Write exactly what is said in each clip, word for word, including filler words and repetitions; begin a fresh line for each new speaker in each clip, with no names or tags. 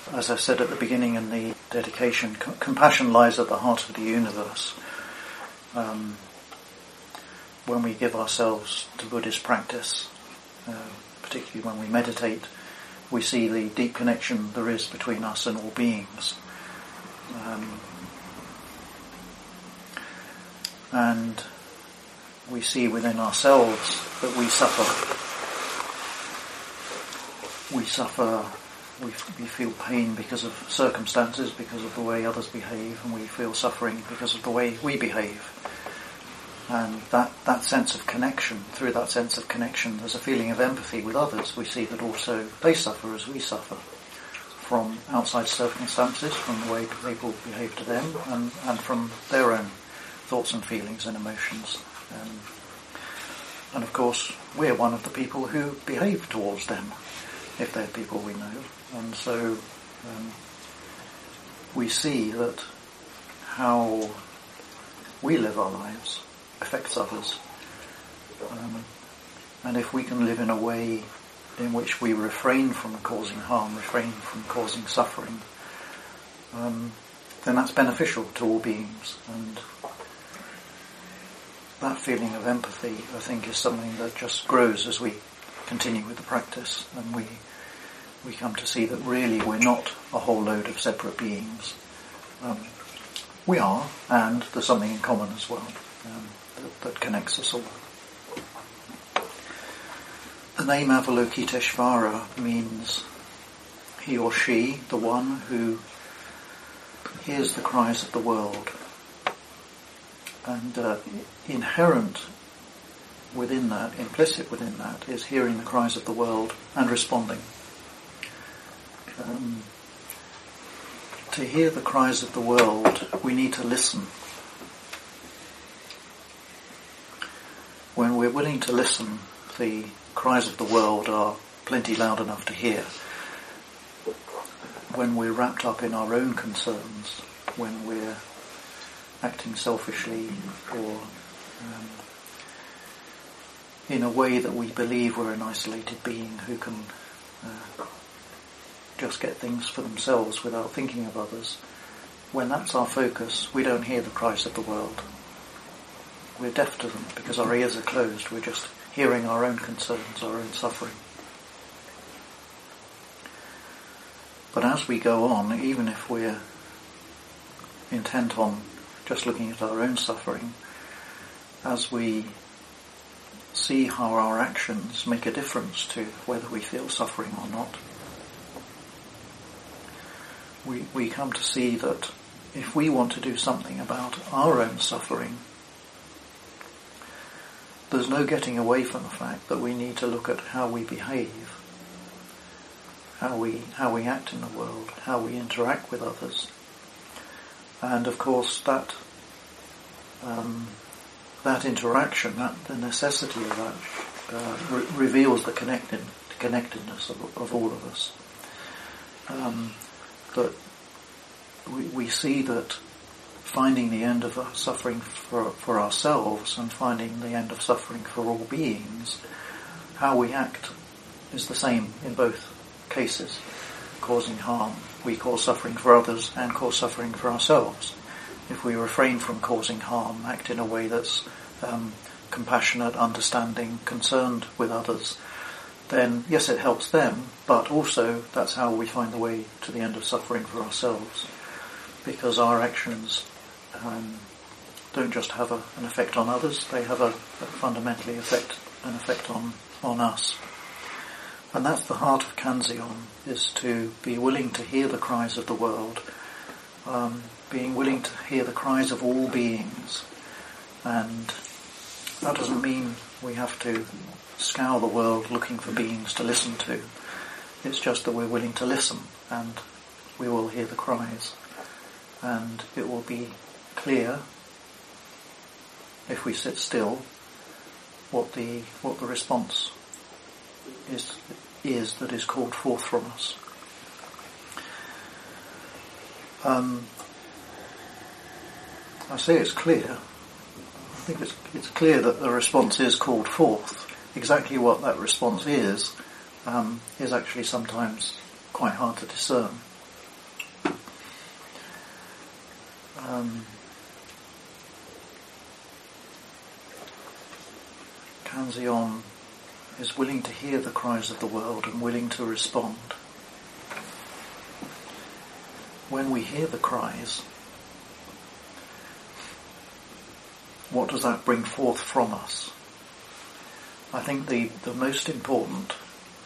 as I said at the beginning in the dedication, c- compassion lies at the heart of the universe. Um, when we give ourselves to Buddhist practice, uh, particularly when we meditate, we see the deep connection there is between us and all beings. Um, and we see within ourselves that we suffer. We suffer, we, we feel pain because of circumstances, because of the way others behave, and we feel suffering because of the way we behave. And that, that sense of connection, through that sense of connection, there's a feeling of empathy with others. We see that also they suffer as we suffer from outside circumstances, from the way people behave to them, and, and from their own thoughts and feelings and emotions. Um, and of course, we're one of the people who behave towards them, if they're people we know. And so um, we see that how we live our lives affects others. Um, and if we can live in a way in which we refrain from causing harm, refrain from causing suffering, um, then that's beneficial to all beings. And that feeling of empathy, I think, is something that just grows as we continue with the practice, and we we come to see that really we're not a whole load of separate beings. Um, we are, and there's something in common as well um, that, that connects us all. The name Avalokiteshvara means he or she, the one who hears the cries of the world. And uh, inherent within that, implicit within that, is hearing the cries of the world and responding. Um, to hear the cries of the world, we need to listen. When we're willing to listen, the cries of the world are plenty loud enough to hear. When we're wrapped up in our own concerns, when we're acting selfishly or um, in a way that we believe we're an isolated being who can uh, just get things for themselves without thinking of others, when that's our focus, we don't hear the cries of the world. We're deaf to them because our ears are closed. We're just hearing our own concerns, our own suffering. But as we go on, even if we're intent on just looking at our own suffering, as we see how our actions make a difference to whether we feel suffering or not, we, we come to see that if we want to do something about our own suffering, there's no getting away from the fact that we need to look at how we behave, how we how we act in the world, how we interact with others. And of course that um, that interaction, that the necessity of that, uh, re- reveals the connected, connectedness of, of all of us. Um, that we, we see that finding the end of suffering for, for ourselves and finding the end of suffering for all beings, how we act is the same in both cases. Causing harm, we cause suffering for others and cause suffering for ourselves. If we refrain from causing harm, act in a way that's um, compassionate, understanding, concerned with others, then yes, it helps them, but also that's how we find the way to the end of suffering for ourselves. Because our actions um, don't just have a, an effect on others, they have a, a fundamentally effect, an effect on, on us. And that's the heart of Kanzeon, is to be willing to hear the cries of the world, um, being willing to hear the cries of all beings. And that doesn't mean we have to scour the world looking for beings to listen to. It's just that we're willing to listen, and we will hear the cries. And it will be clear, if we sit still, what the what the response is is that is called forth from us. Um, I say it's clear. I think it's it's clear that the response is called forth. Exactly what that response is um, is actually sometimes quite hard to discern. um, Kanzeon is willing to hear the cries of the world and willing to respond. When we hear the cries, what does that bring forth from us? I think the, the most important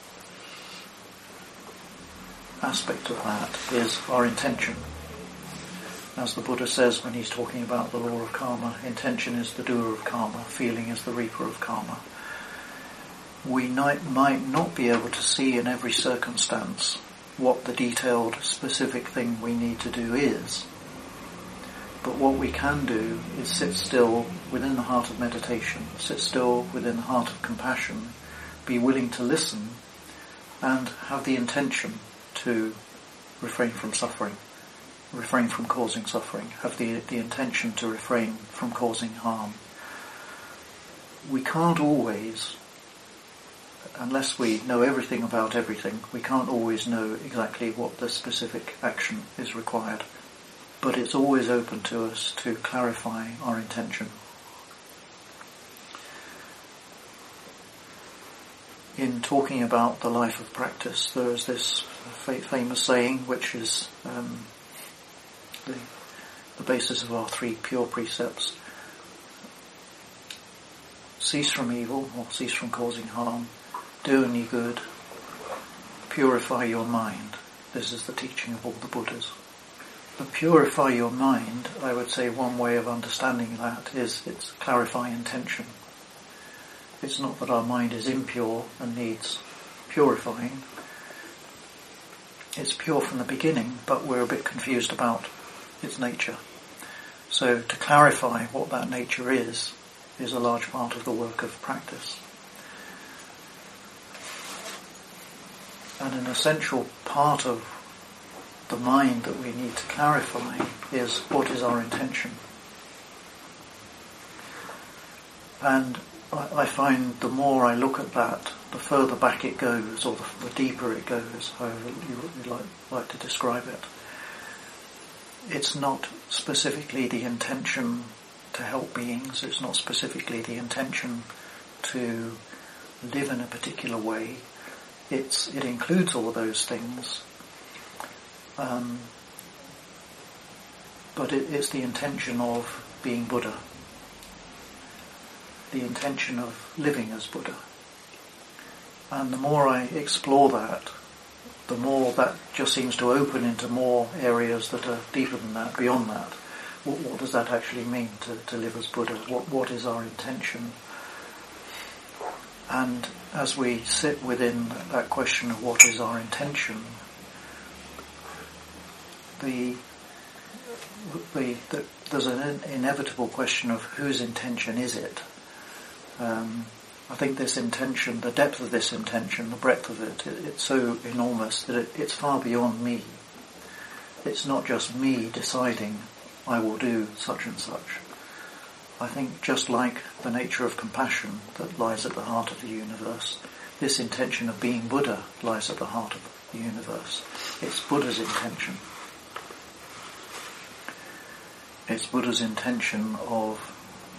aspect of that is our intention. As the Buddha says when he's talking about the law of karma, intention is the doer of karma, feeling is the reaper of karma. We might, might not be able to see in every circumstance what the detailed, specific thing we need to do is. But what we can do is sit still within the heart of meditation, sit still within the heart of compassion, be willing to listen, and have the intention to refrain from suffering, refrain from causing suffering, have the, the intention to refrain from causing harm. We can't always, unless we know everything about everything, we can't always know exactly what the specific action is required. But it's always open to us to clarify our intention. In talking about the life of practice, there is this fa- famous saying, which is um, the, the basis of our three pure precepts. Cease from evil, or cease from causing harm. Do only good. Purify your mind. This is the teaching of all the Buddhas. But purify your mind, I would say one way of understanding that is it's clarify intention. It's not that our mind is impure and needs purifying. It's pure from the beginning, but we're a bit confused about its nature. So to clarify what that nature is, is a large part of the work of practice. And an essential part of the mind that we need to clarify is what is our intention. And I, I find the more I look at that, the further back it goes, or the, the deeper it goes, however you would like, like to describe it. It's not specifically the intention to help beings, it's not specifically the intention to live in a particular way. It's, it includes all those things, um, but it, it's the intention of being Buddha, the intention of living as Buddha. And the more I explore that, the more that just seems to open into more areas that are deeper than that, beyond that. What, what does that actually mean to, to live as Buddha? What, what is our intention? And as we sit within that question of what is our intention, the, the, the there's an inevitable question of whose intention is it? Um, I think this intention, the depth of this intention, the breadth of it, it it's so enormous that it, it's far beyond me. It's not just me deciding I will do such and such. I think just like the nature of compassion that lies at the heart of the universe, this intention of being Buddha lies at the heart of the universe. It's Buddha's intention. It's Buddha's intention of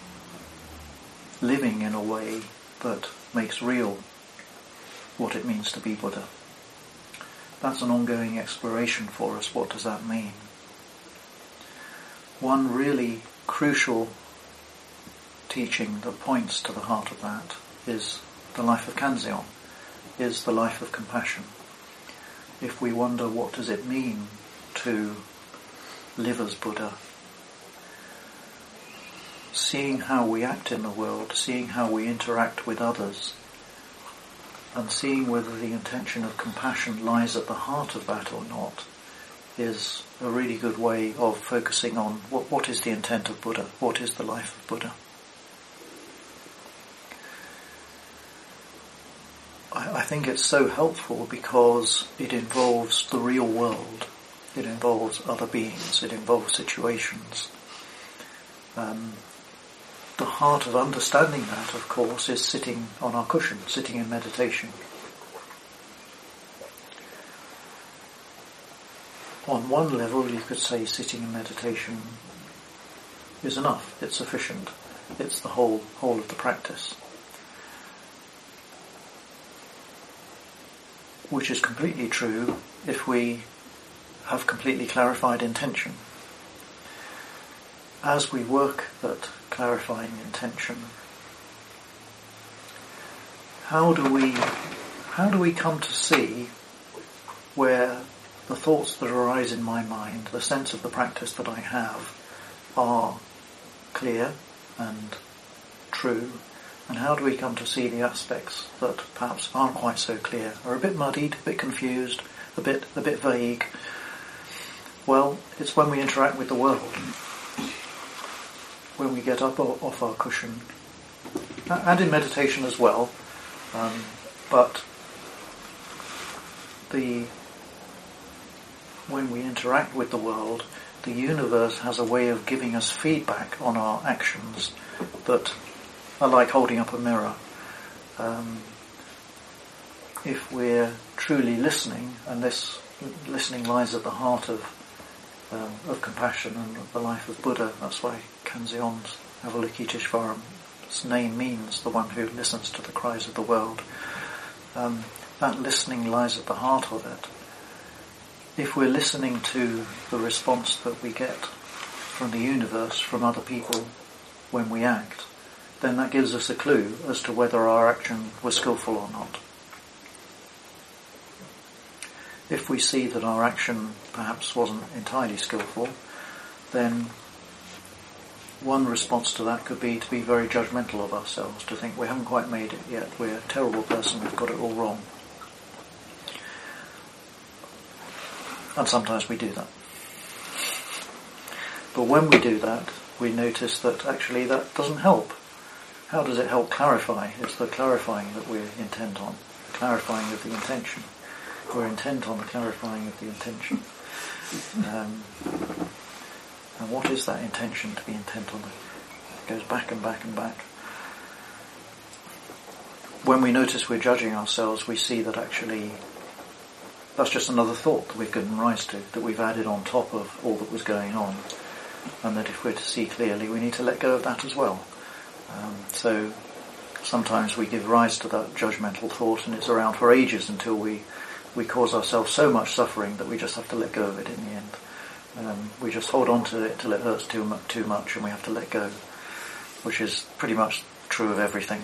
living in a way that makes real what it means to be Buddha. That's an ongoing exploration for us. What does that mean? One really crucial teaching that points to the heart of that is the life of Kanzeon, is the life of compassion. If we wonder what does it mean to live as Buddha, seeing how we act in the world, seeing how we interact with others, and seeing whether the intention of compassion lies at the heart of that or not, is a really good way of focusing on what, what is the intent of Buddha, what is the life of Buddha. I, I think it's so helpful because it involves the real world, it involves other beings, it involves situations. Um, The heart of understanding that, of course, is sitting on our cushion, sitting in meditation. On one level, you could say sitting in meditation is enough. It's sufficient. It's the whole whole of the practice. Which is completely true if we have completely clarified intention. As we work at clarifying intention, how do we how do we come to see where the thoughts that arise in my mind, the sense of the practice that I have, are clear and true, and how do we come to see the aspects that perhaps aren't quite so clear, are a bit muddied, a bit confused, a bit a bit vague? Well, it's when we interact with the world, when we get up off our cushion, and in meditation as well, um, but the when we interact with the world, the universe has a way of giving us feedback on our actions that are like holding up a mirror. Um, if we're truly listening, and this listening lies at the heart of um, of compassion and of the life of Buddha, that's why Kanzeon's Avalokiteshvara's name means the one who listens to the cries of the world. Um, that listening lies at the heart of it. If we're listening to the response that we get from the universe, from other people when we act, then that gives us a clue as to whether our action was skillful or not. If we see that our action perhaps wasn't entirely skillful, then one response to that could be to be very judgmental of ourselves, to think we haven't quite made it yet, we're a terrible person, we've got it all wrong. And sometimes we do that. But when we do that, we notice that actually that doesn't help. How does it help clarify? It's the clarifying that we're intent on, the clarifying of the intention. We're intent on the clarifying of the intention. Um, and what is that intention to be intent on? It goes back and back and back. When we notice we're judging ourselves, we see that actually that's just another thought that we've given rise to, that we've added on top of all that was going on, and that if we're to see clearly, we need to let go of that as well. Um, so sometimes we give rise to that judgmental thought, and it's around for ages until we, we cause ourselves so much suffering that we just have to let go of it in the end. Um, we just hold on to it till it hurts too, mu- too much, and we have to let go, which is pretty much true of everything.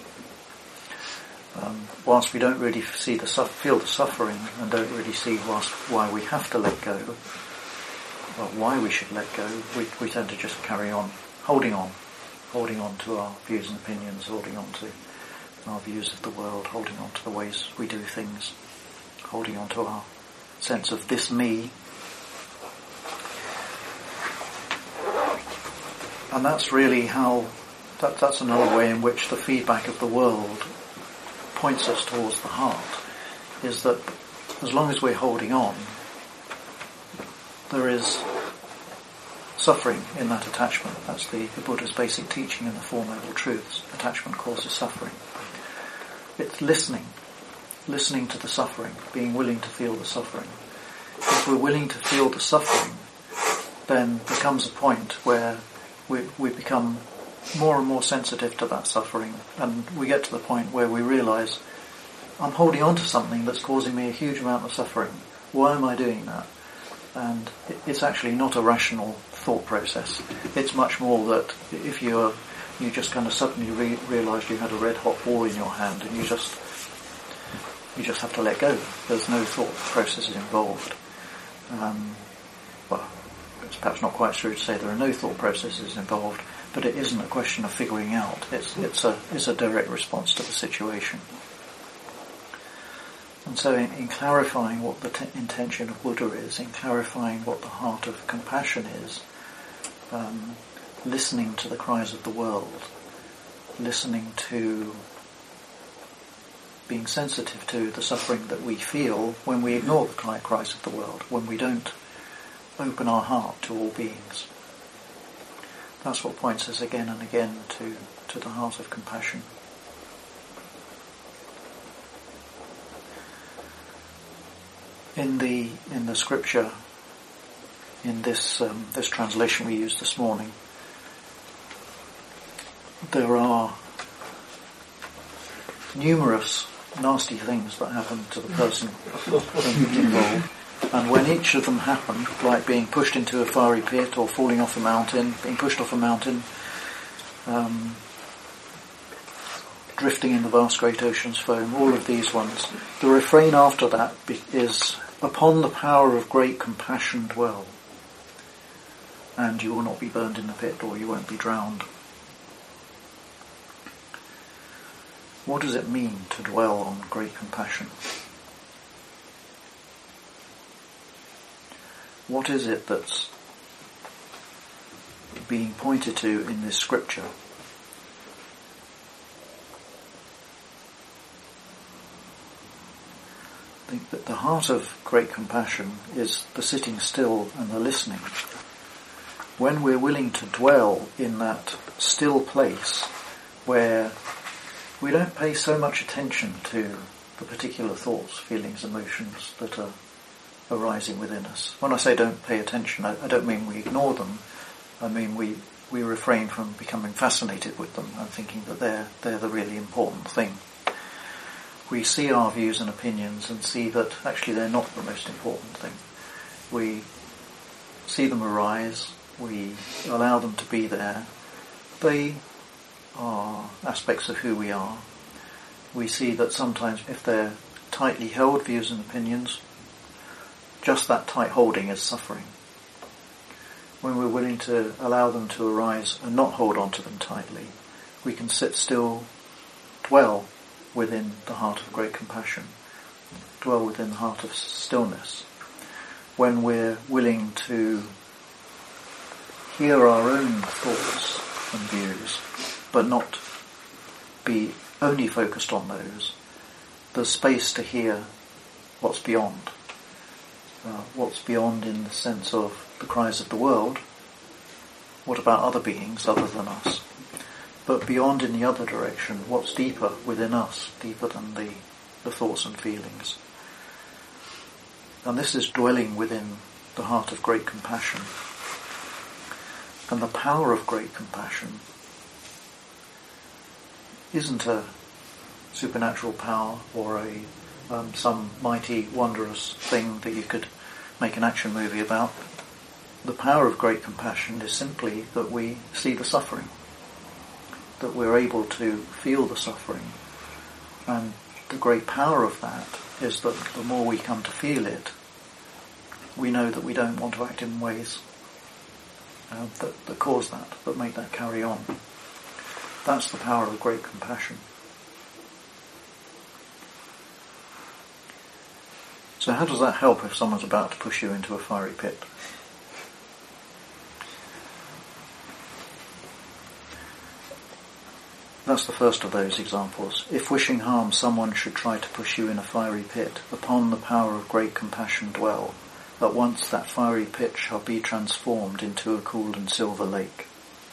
Um, whilst we don't really see the su- feel the suffering and don't really see whilst, why we have to let go, or why we should let go, we, we tend to just carry on, holding on, holding on to our views and opinions, holding on to our views of the world, holding on to the ways we do things, holding on to our sense of this me. And that's really how, that, that's another way in which the feedback of the world points us towards the heart, is that as long as we're holding on, there is suffering in that attachment. That's the, the Buddha's basic teaching in the Four Noble Truths. Attachment causes suffering. It's listening, listening to the suffering, being willing to feel the suffering. If we're willing to feel the suffering, then there comes a point where we, we become more and more sensitive to that suffering, and we get to the point where we realise, I'm holding on to something that's causing me a huge amount of suffering. Why am I doing that? And it's actually not a rational thought process. It's much more that if you're, you just kind of suddenly re- realised you had a red hot ball in your hand, and you just you just have to let go. There's no thought processes involved. Um, well, it's perhaps not quite true to say there are no thought processes involved, but it isn't a question of figuring out. It's it's a it's a direct response to the situation. And so in, in clarifying what the t- intention of Buddha is, in clarifying what the heart of compassion is, um, listening to the cries of the world, listening to, being sensitive to the suffering that we feel when we ignore the cries of the world, when we don't open our heart to all beings. That's what points us again and again to, to the heart of compassion. In the in the scripture, in this um, this translation we used this morning, there are numerous nasty things that happen to the person involved, and when each of them happen, like being pushed into a fiery pit or falling off a mountain, being pushed off a mountain, um, drifting in the vast great ocean's foam, all of these ones, the refrain after that is, upon the power of great compassion dwell, and you will not be burned in the pit, or you won't be drowned. What does it mean to dwell on great compassion? What is it that's being pointed to in this scripture? I think that the heart of great compassion is the sitting still and the listening. When we're willing to dwell in that still place where we don't pay so much attention to the particular thoughts, feelings, emotions that are arising within us. When I say don't pay attention, I, I don't mean we ignore them. I mean we, we refrain from becoming fascinated with them and thinking that they're, they're the really important thing. We see our views and opinions and see that actually they're not the most important thing. We see them arise, we allow them to be there. They are aspects of who we are. We see that sometimes if they're tightly held views and opinions, just that tight holding is suffering. When we're willing to allow them to arise and not hold on to them tightly, we can sit still, dwell within the heart of great compassion, dwell within the heart of stillness. When we're willing to hear our own thoughts and views, but not be only focused on those, there's space to hear what's beyond. Uh, what's beyond in the sense of the cries of the world. What about other beings other than us? But beyond in the other direction, what's deeper within us, deeper than the, the thoughts and feelings. And this is dwelling within the heart of great compassion. And the power of great compassion isn't a supernatural power or a um, some mighty, wondrous thing that you could make an action movie about. The power of great compassion is simply that we see the suffering, that we're able to feel the suffering. And the great power of that is that the more we come to feel it, we know that we don't want to act in ways uh, that, that cause that, that make that carry on. That's the power of great compassion. So how does that help if someone's about to push you into a fiery pit? That's the first of those examples. If wishing harm, someone should try to push you in a fiery pit. Upon the power of great compassion dwell. At once that fiery pit shall be transformed into a cool and silver lake.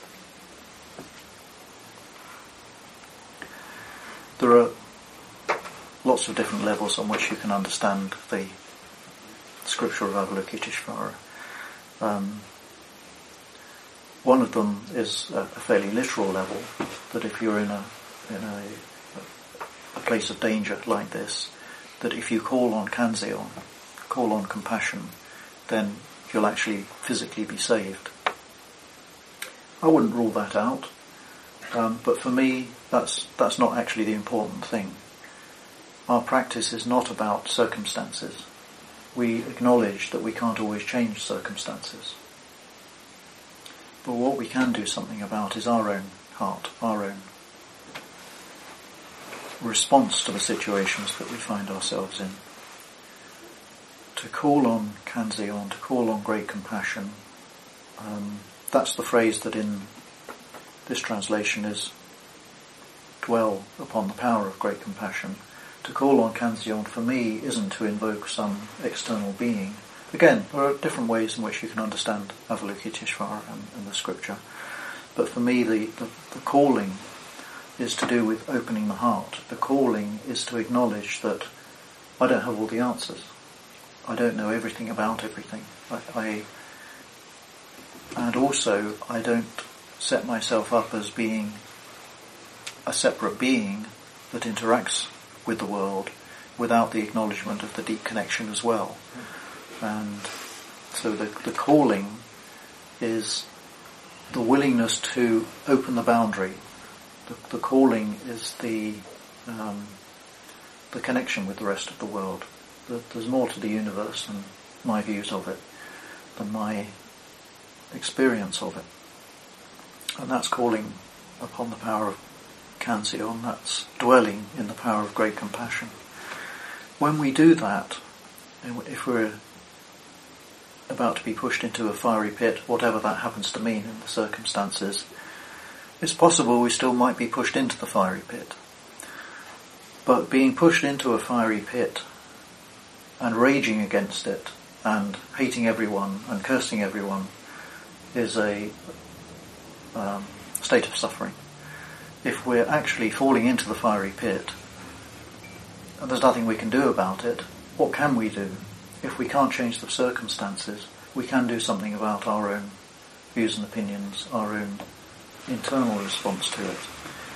There are lots of different levels on which you can understand the scripture of Avalokiteshvara. Um, one of them is a, a fairly literal level, that if you're in a in a, a place of danger like this, that if you call on Kanzeon, call on compassion, then you'll actually physically be saved. I wouldn't rule that out, um, but for me, that's that's not actually the important thing. Our practice is not about circumstances. We acknowledge that we can't always change circumstances. But what we can do something about is our own heart, our own response to the situations that we find ourselves in. To call on Kanzeon, to call on great compassion, um, that's the phrase that in this translation is dwell upon the power of great compassion. To call on Kanzeon for me isn't to invoke some external being. Again, there are different ways in which you can understand Avalokiteshvara and, and the scripture. But for me, the, the, the calling is to do with opening the heart. The calling is to acknowledge that I don't have all the answers. I don't know everything about everything. I, I and also, I don't set myself up as being a separate being that interacts with the world without the acknowledgement of the deep connection as well. And so the, the calling is the willingness to open the boundary. The, the calling is the um, the connection with the rest of the world. The, there's more to the universe than my views of it, than my experience of it. And that's calling upon the power of Kanzeon, that's dwelling in the power of great compassion. When we do that, if we're about to be pushed into a fiery pit, whatever that happens to mean in the circumstances, it's possible we still might be pushed into the fiery pit. But being pushed into a fiery pit and raging against it and hating everyone and cursing everyone is a um, state of suffering. If we're actually falling into the fiery pit and there's nothing we can do about it, what can we do? If we can't change the circumstances, we can do something about our own views and opinions, our own internal response to it.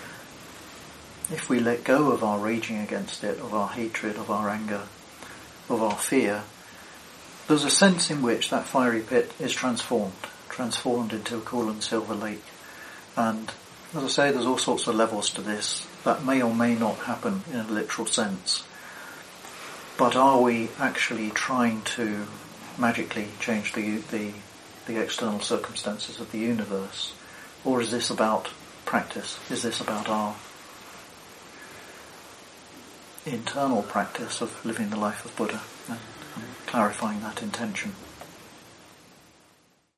If we let go of our raging against it, of our hatred, of our anger, of our fear, there's a sense in which that fiery pit is transformed, transformed into a cool and silver lake. And as I say, there's all sorts of levels to this. That may or may not happen in a literal sense. But are we actually trying to magically change the, the the external circumstances of the universe? Or is this about practice? Is this about our internal practice of living the life of Buddha and, and clarifying that intention?